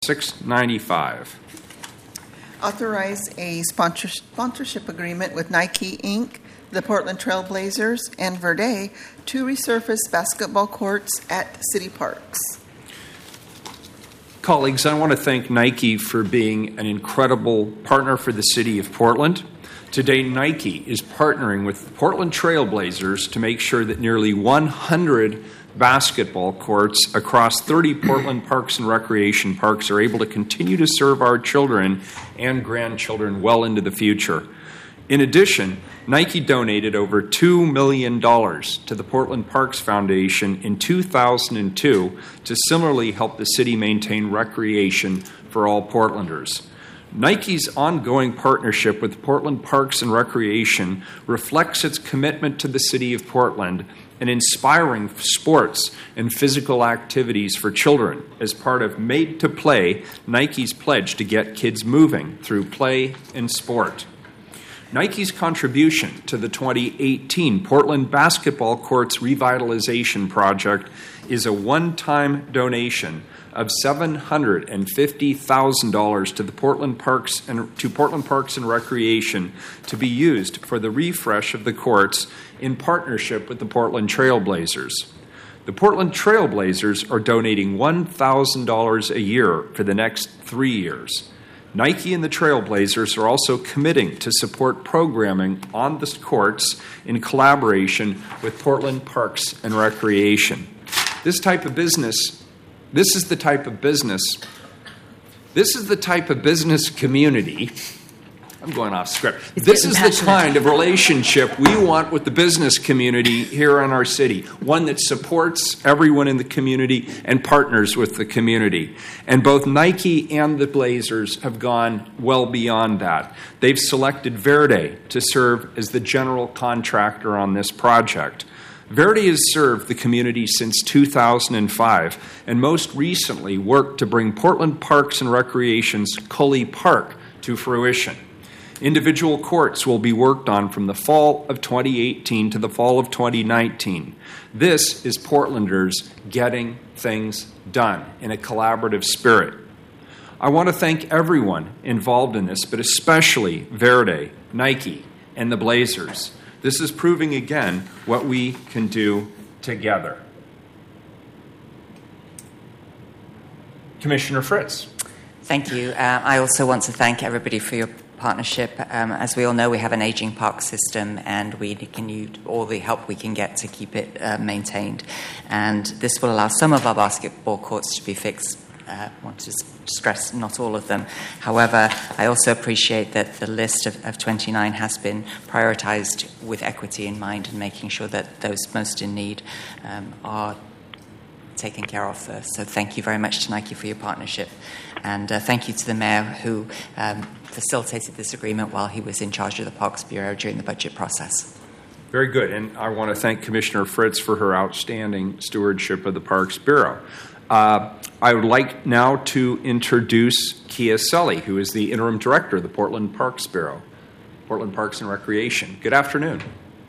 695. Authorize a sponsorship agreement with Nike, Inc., the Portland Trail Blazers, and Verde to resurface basketball courts at city parks. Colleagues, I want to thank Nike for being an incredible partner for the city of Portland. Today, Nike is partnering with the Portland Trail Blazers to make sure that nearly 100 basketball courts across 30 Portland Parks and Recreation Parks are able to continue to serve our children and grandchildren well into the future. In addition, Nike donated over $2 million to the Portland Parks Foundation in 2002 to similarly help the city maintain recreation for all Portlanders. Nike's ongoing partnership with Portland Parks and Recreation reflects its commitment to the city of Portland and inspiring sports and physical activities for children as part of Made to Play, Nike's pledge to get kids moving through play and sport. Nike's contribution to the 2018 Portland Basketball Courts Revitalization Project is a one-time donation of $750,000 to the Portland Parks and Recreation to be used for the refresh of the courts in partnership with the Portland Trail Blazers. The Portland Trail Blazers are donating $1,000 a year for the next 3 years. Nike and the Trailblazers are also committing to support programming on the courts in collaboration with Portland Parks and Recreation. This is the type of business community. I'm going off script. This is the kind of relationship we want with the business community here in our city, one that supports everyone in the community and partners with the community. And both Nike and the Blazers have gone well beyond that. They've selected Verde to serve as the general contractor on this project. Verde has served the community since 2005 and most recently worked to bring Portland Parks and Recreation's Cully Park to fruition. Individual courts will be worked on from the fall of 2018 to the fall of 2019. This is Portlanders getting things done in a collaborative spirit. I want to thank everyone involved in this, but especially Verde, Nike, and the Blazers. This is proving again what we can do together. Commissioner Fritz. Thank you. I also want to thank everybody for your partnership. As we all know, we have an aging park system and we can use all the help we can get to keep it maintained. And this will allow some of our basketball courts to be fixed. I want to stress not all of them. However, I also appreciate that the list of 29 has been prioritized with equity in mind and making sure that those most in need are taken care of first. So thank you very much to Nike for your partnership. And thank you to the Mayor who facilitated this agreement while he was in charge of the Parks Bureau during the budget process. Very good. And I want to thank Commissioner Fritz for her outstanding stewardship of the Parks Bureau. I would like now to introduce Kia Sully, who is the Interim Director of the Portland Parks Bureau, Portland Parks and Recreation. Good afternoon.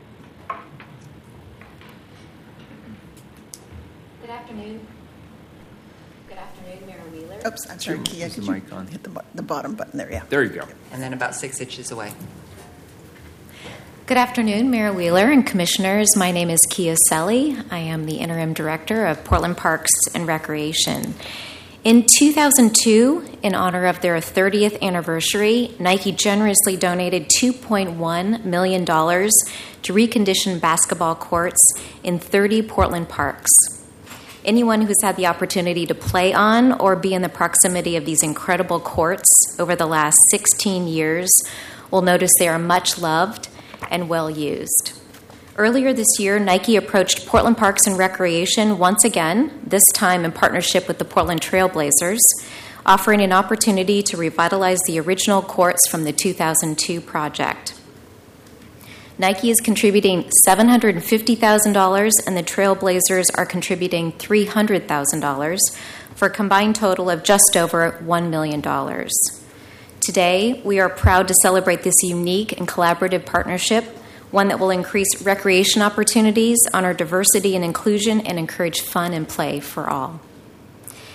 Good afternoon. Good afternoon, Mayor Wheeler. Oops, I'm sorry, Kia. Could you hit the bottom button there? Yeah. There you go. And then about 6 inches away. Good afternoon, Mayor Wheeler and Commissioners. My name is Kia Selly. I am the Interim Director of Portland Parks and Recreation. In 2002, in honor of their 30th anniversary, Nike generously donated $2.1 million to recondition basketball courts in 30 Portland parks. Anyone who's had the opportunity to play on or be in the proximity of these incredible courts over the last 16 years will notice they are much loved and well used. Earlier this year, Nike approached Portland Parks and Recreation once again, this time in partnership with the Portland Trail Blazers, offering an opportunity to revitalize the original courts from the 2002 project. Nike is contributing $750,000 and the Trail Blazers are contributing $300,000 for a combined total of just over $1 million. Today, we are proud to celebrate this unique and collaborative partnership, one that will increase recreation opportunities, honor diversity and inclusion, and encourage fun and play for all.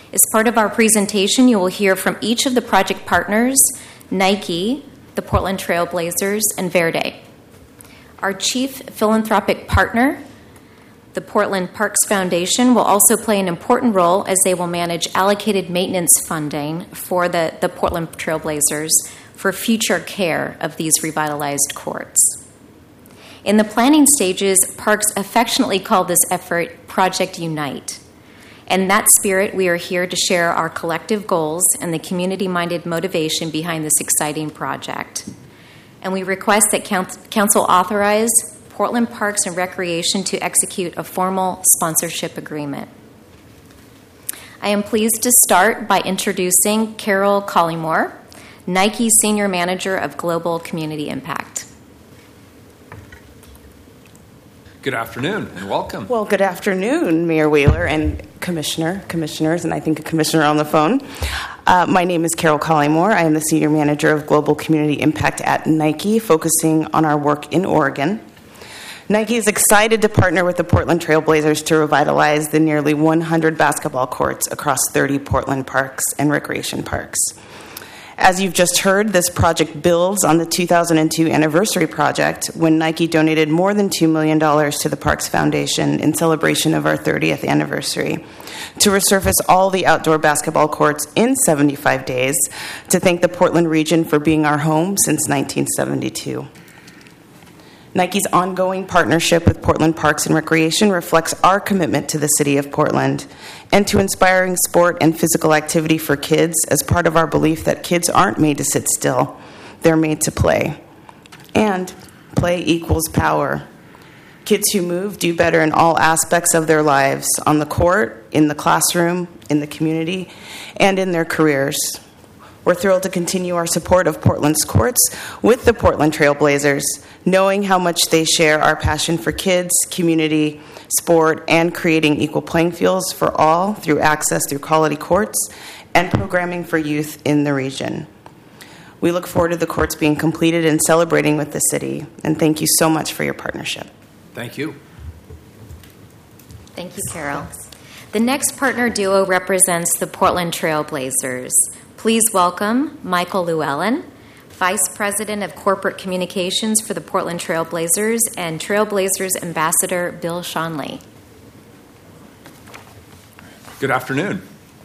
As part of our presentation, you will hear from each of the project partners, Nike, the Portland Trail Blazers, and Verde. Our chief philanthropic partner, the Portland Parks Foundation, will also play an important role as they will manage allocated maintenance funding for the Portland Trail Blazers for future care of these revitalized courts. In the planning stages, Parks affectionately call this effort Project Unite. In that spirit, we are here to share our collective goals and the community-minded motivation behind this exciting project. And we request that Council authorize Portland Parks and Recreation to execute a formal sponsorship agreement. I am pleased to start by introducing Carol Collymore, Nike Senior Manager of Global Community Impact. Good afternoon and welcome. Well, good afternoon, Mayor Wheeler and commissioners, and I think a commissioner on the phone. My name is Carol Collymore. I am the Senior Manager of Global Community Impact at Nike, focusing on our work in Oregon. Nike is excited to partner with the Portland Trail Blazers to revitalize the nearly 100 basketball courts across 30 Portland parks and recreation parks. As you've just heard, this project builds on the 2002 anniversary project when Nike donated more than $2 million to the Parks Foundation in celebration of our 30th anniversary to resurface all the outdoor basketball courts in 75 days to thank the Portland region for being our home since 1972. Nike's ongoing partnership with Portland Parks and Recreation reflects our commitment to the city of Portland and to inspiring sport and physical activity for kids as part of our belief that kids aren't made to sit still, they're made to play. And play equals power. Kids who move do better in all aspects of their lives, on the court, in the classroom, in the community, and in their careers. We're thrilled to continue our support of Portland's courts with the Portland Trail Blazers, knowing how much they share our passion for kids, community, sport, and creating equal playing fields for all through access through quality courts and programming for youth in the region. We look forward to the courts being completed and celebrating with the city, and thank you so much for your partnership. Thank you. Thank you, Carol. The next partner duo represents the Portland Trail Blazers. Please welcome Michael Llewellyn, Vice President of Corporate Communications for the Portland Trail Blazers, and Trail Blazers Ambassador Bill Schonely. Good afternoon.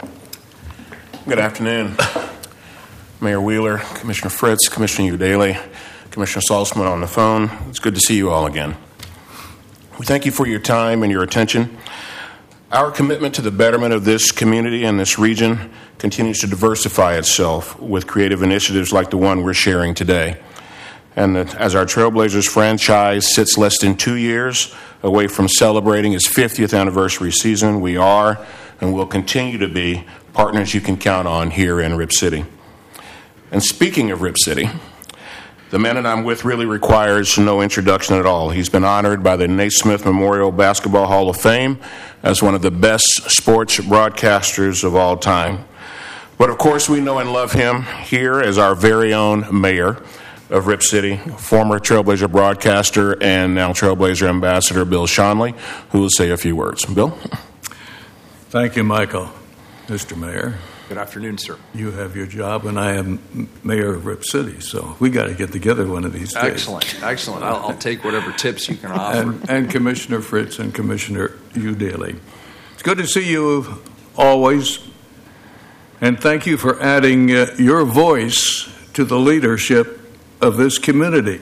Good afternoon. Mayor Wheeler, Commissioner Fritz, Commissioner Udaley, Commissioner Salzman on the phone. It's good to see you all again. We thank you for your time and your attention. Our commitment to the betterment of this community and this region continues to diversify itself with creative initiatives like the one we're sharing today. And as our Trailblazers franchise sits less than 2 years away from celebrating its 50th anniversary season, we are and will continue to be partners you can count on here in Rip City. And speaking of Rip City, the man that I'm with really requires no introduction at all. He's been honored by the Naismith Memorial Basketball Hall of Fame as one of the best sports broadcasters of all time. But of course, we know and love him here as our very own mayor of Rip City, former Trailblazer broadcaster and now Trailblazer Ambassador Bill Schonely, who will say a few words. Bill? Thank you, Michael. Mr. Mayor. Good afternoon, sir. You have your job, and I am mayor of Rip City, so we got to get together one of these days. Excellent. I'll take whatever tips you can offer. And Commissioner Fritz and Commissioner Udaley. It's good to see you always, and thank you for adding your voice to the leadership of this community.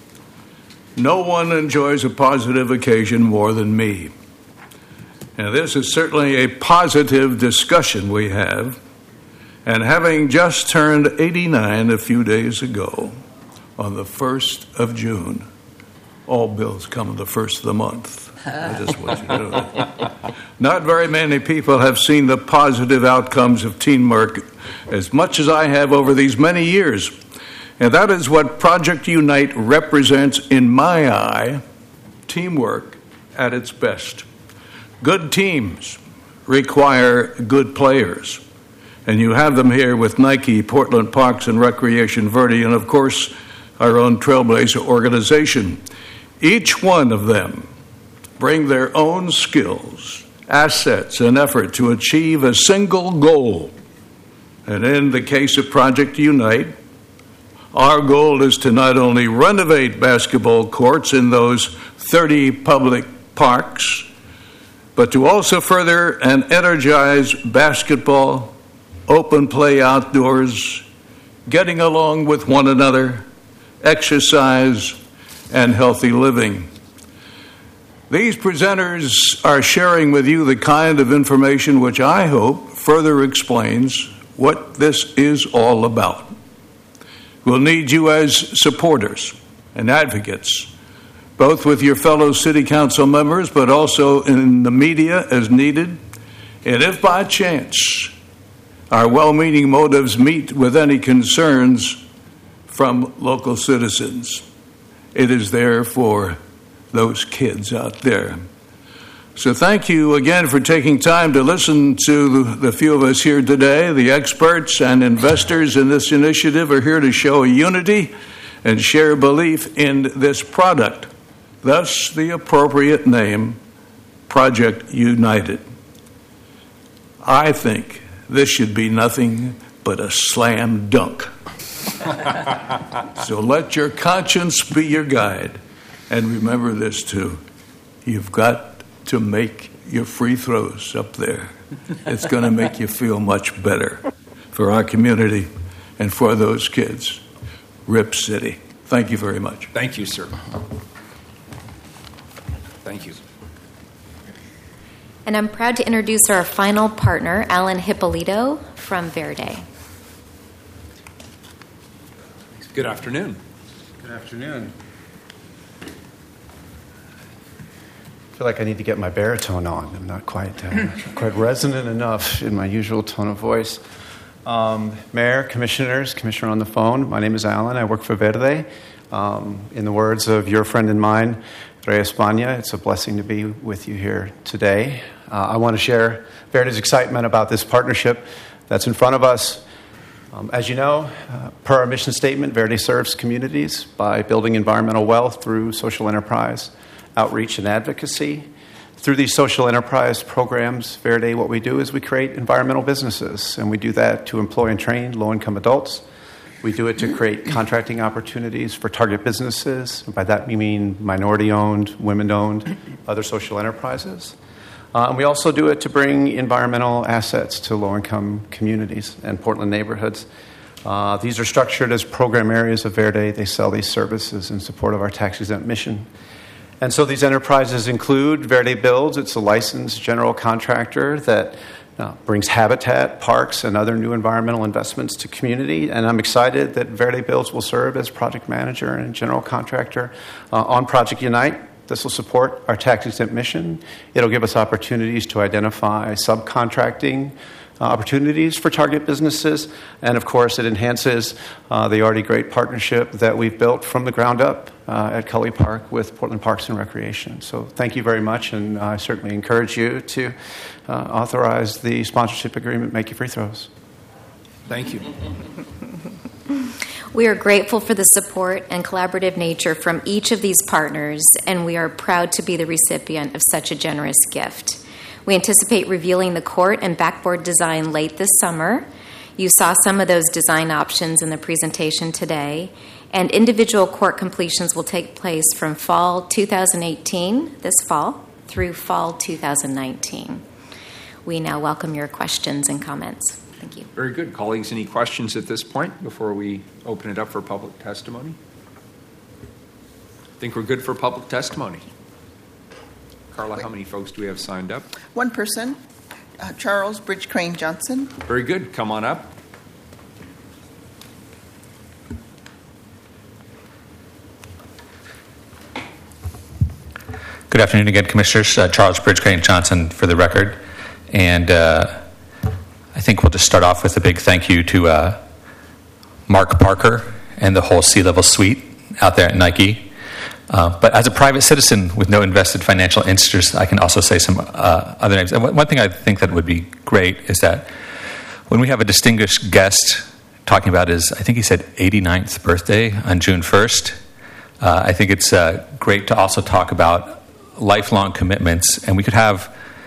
No one enjoys a positive occasion more than me. And this is certainly a positive discussion we have. And having just turned 89 a few days ago, on the 1st of June, all bills come the first of the month. I just want you to know that. Not very many people have seen the positive outcomes of teamwork as much as I have over these many years. And that is what Project Unite represents in my eye, teamwork at its best. Good teams require good players. And you have them here with Nike, Portland Parks and Recreation, Verde, and of course, our own Trailblazer organization. Each one of them bring their own skills assets and effort to achieve a single goal. And in the case of Project Unite, our goal is to not only renovate basketball courts in those 30 public parks, but to also further and energize basketball, open play outdoors, getting along with one another, exercise, and healthy living. These presenters are sharing with you the kind of information which I hope further explains what this is all about. We'll need you as supporters and advocates, both with your fellow city council members, but also in the media as needed. And if by chance our well-meaning motives meet with any concerns from local citizens, it is there for those kids out there. So thank you again for taking time to listen to the few of us here today. The experts and investors in this initiative are here to show unity and share belief in this product. Thus, the appropriate name, Project United. I think this should be nothing but a slam dunk. So let your conscience be your guide. And remember this too. You've got to make your free throws up there. It's going to make you feel much better for our community and for those kids. Rip City. Thank you very much. Thank you, sir. Thank you. And I'm proud to introduce our final partner, Alan Hippolito from Verde. Good afternoon. Good afternoon. I feel like I need to get my baritone on. I'm not quite resonant enough in my usual tone of voice. Mayor, commissioners, commissioner on the phone, my name is Alan. I work for Verde. In the words of your friend and mine, Ray España, it's a blessing to be with you here today. I want to share Verde's excitement about this partnership that's in front of us. As you know, per our mission statement, Verde serves communities by building environmental wealth through social enterprise, outreach, and advocacy. Through these social enterprise programs, Verde, what we do is we create environmental businesses, and we do that to employ and train low-income adults. We do it to create contracting opportunities for target businesses. By that we mean minority-owned, women-owned, other social enterprises. And we also do it to bring environmental assets to low-income communities and Portland neighborhoods. These are structured as program areas of Verde. They sell these services in support of our tax-exempt mission. And so these enterprises include Verde Builds. It's a licensed general contractor that brings habitat, parks, and other new environmental investments to community. And I'm excited that Verde Builds will serve as project manager and general contractor on Project Unite. This will support our tax-exempt mission. It'll give us opportunities to identify subcontracting opportunities for target businesses. And, of course, it enhances the already great partnership that we've built from the ground up at Cully Park with Portland Parks and Recreation. So thank you very much, and I certainly encourage you to authorize the sponsorship agreement, Make Your Free Throws. Thank you. We are grateful for the support and collaborative nature from each of these partners, and we are proud to be the recipient of such a generous gift. We anticipate revealing the court and backboard design late this summer. You saw some of those design options in the presentation today, and individual court completions will take place from fall 2018, this fall, through fall 2019. We now welcome your questions and comments. Thank you. Very good. Colleagues, any questions at this point before we open it up for public testimony? I think we're good for public testimony. Carla, how many folks do we have signed up? One person, Charles Bridge Crane Johnson. Very good. Come on up. Good afternoon again, Commissioners. Charles Bridge Crane Johnson for the record. And I think we'll just start off with a big thank you to Mark Parker and the whole C-Level suite out there at Nike. But as a private citizen with no invested financial interest, I can also say some other names. And one thing I think that would be great is that when we have a distinguished guest talking about his, I think he said 89th birthday on June 1st, I think it's great to also talk about lifelong commitments. And we could have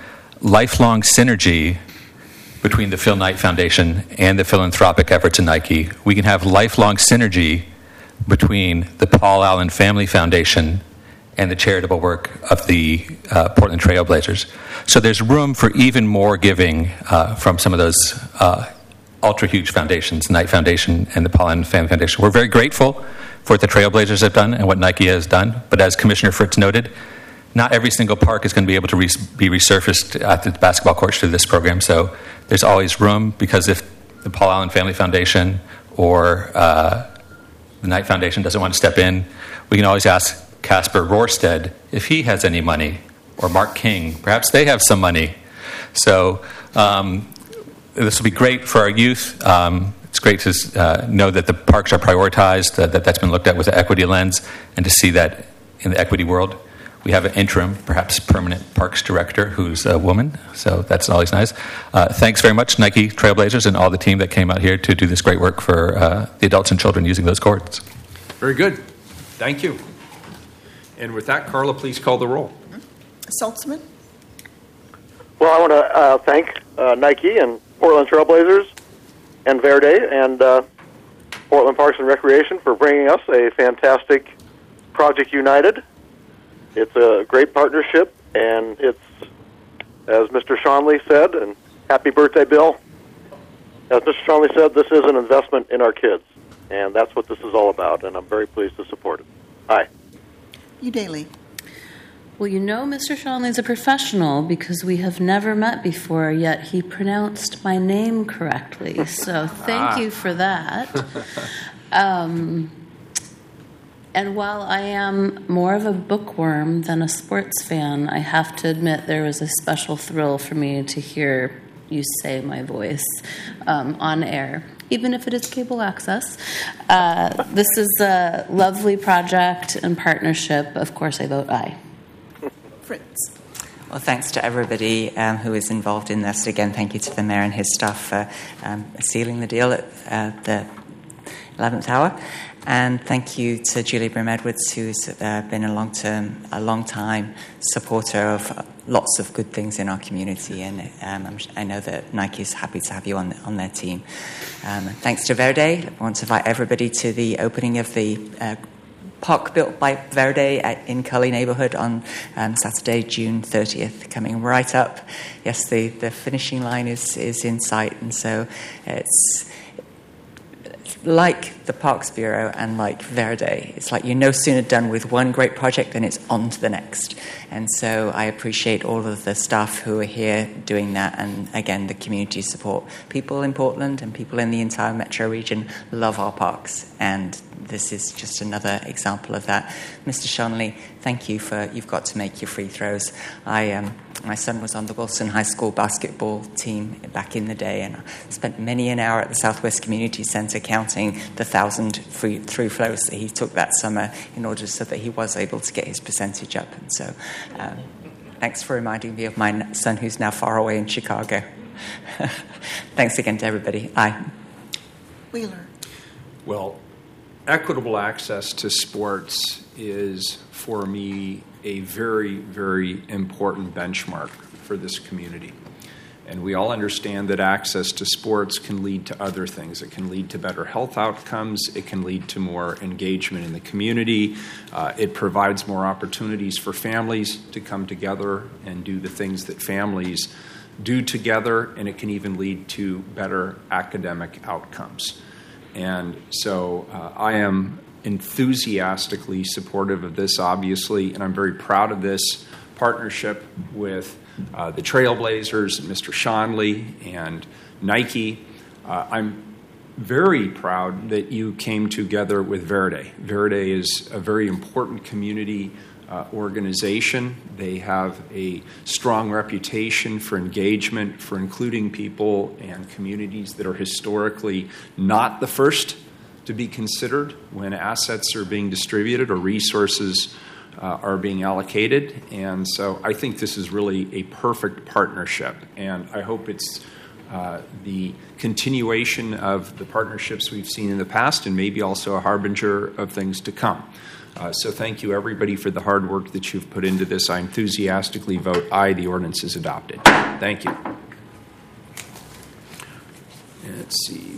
lifelong synergy between the Phil Knight Foundation and the philanthropic efforts in Nike. We can have lifelong synergy between the Paul Allen Family Foundation and the charitable work of the Portland Trailblazers. So there's room for even more giving from some of those ultra-huge foundations, Knight Foundation and the Paul Allen Family Foundation. We're very grateful for what the Trailblazers have done and what Nike has done, but as Commissioner Fritz noted, not every single park is going to be able to be resurfaced at the basketball courts through this program, so there's always room, because if the Paul Allen Family Foundation or the Knight Foundation doesn't want to step in, we can always ask Casper Rorsted if he has any money, or Mark King. Perhaps they have some money. So this will be great for our youth. It's great to know that the parks are prioritized, that's been looked at with the equity lens, and to see that in the equity world. We have an interim, perhaps permanent parks director who's a woman, so that's always nice. Thanks very much, Nike Trailblazers, and all the team that came out here to do this great work for the adults and children using those courts. Very good. Thank you. And with that, Carla, please call the roll. Saltzman? Well, I want to thank Nike and Portland Trailblazers and Verde and Portland Parks and Recreation for bringing us a fantastic Project United. It's a great partnership, and it's, as Mr. Schonley said, and happy birthday, Bill. As Mr. Schonley said, this is an investment in our kids, and that's what this is all about, and I'm very pleased to support it. Hi. Udaley. Well, you know Mr. Schonley's a professional because we have never met before, yet he pronounced my name correctly, so thank you for that. And while I am more of a bookworm than a sports fan, I have to admit there was a special thrill for me to hear you say my voice on air, even if it is cable access. This is a lovely project and partnership. Of course, I vote aye. Fritz. Well, thanks to everybody who is involved in this. Again, thank you to the mayor and his staff for sealing the deal at the 11th hour. And thank you to Julie Brim-Edwards, who's been a long-time supporter of lots of good things in our community. And I know that Nike is happy to have you on their team. Thanks to Verde. I want to invite everybody to the opening of the park built by Verde in Cully neighborhood on Saturday, June 30th, coming right up. Yes, the finishing line is in sight, and so it's like the Parks Bureau and like Verde. It's like you're no sooner done with one great project than it's on to the next. And so I appreciate all of the staff who are here doing that, and again, the community support. People in Portland and people in the entire metro region love our parks, and this is just another example of that. Mr. Schonley, thank you you've got to make your free throws. My son was on the Wilson High School basketball team back in the day, and I spent many an hour at the Southwest Community Center counting the 1,000 through flows that he took that summer in order so that he was able to get his percentage up. And so thanks for reminding me of my son who's now far away in Chicago. Thanks again to everybody. Aye. Wheeler. Well, equitable access to sports is, for me, a very, very important benchmark for this community. And we all understand that access to sports can lead to other things. It can lead to better health outcomes. It can lead to more engagement in the community. It provides more opportunities for families to come together and do the things that families do together, and it can even lead to better academic outcomes. And so I am enthusiastically supportive of this, obviously, and I'm very proud of this partnership with the Trailblazers, Mr. Schonley, and Nike. I'm very proud that you came together with Verde. Verde is a very important community organization. They have a strong reputation for engagement, for including people and communities that are historically not the first to be considered when assets are being distributed or resources are being allocated. And so I think this is really a perfect partnership, and I hope it's the continuation of the partnerships we've seen in the past, and maybe also a harbinger of things to come. So thank you, everybody, for the hard work that you've put into this. I enthusiastically vote aye. The ordinance is adopted. Thank you. Let's see.